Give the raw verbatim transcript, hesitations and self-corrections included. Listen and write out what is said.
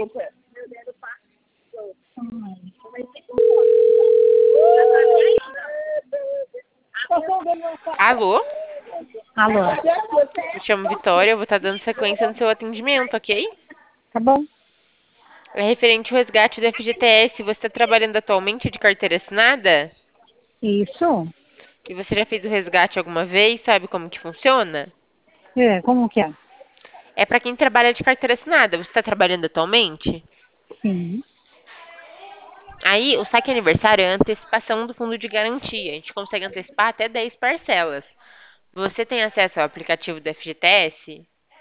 Hum. Alô? Alô? Me chamo Vitória, eu vou estar dando sequência no seu atendimento, ok? Tá bom? É referente ao resgate do F G T S. Você está trabalhando atualmente de carteira assinada? Isso? E você já fez o resgate alguma vez? Sabe como que funciona? É, como que é? É para quem trabalha de carteira assinada. Você está trabalhando atualmente? Sim. Aí, o saque aniversário é a antecipação do fundo de garantia. A gente consegue antecipar até dez parcelas. Você tem acesso ao aplicativo do F G T S?